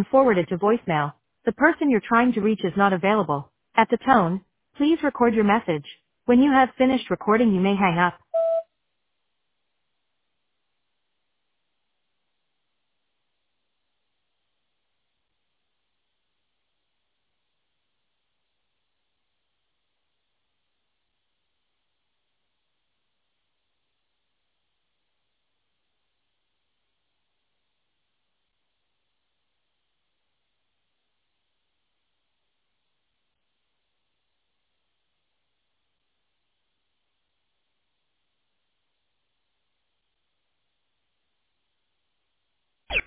been forwarded to voicemail. The person you're trying to reach is not available. At the tone, please record your message. When you have finished recording, you may hang up.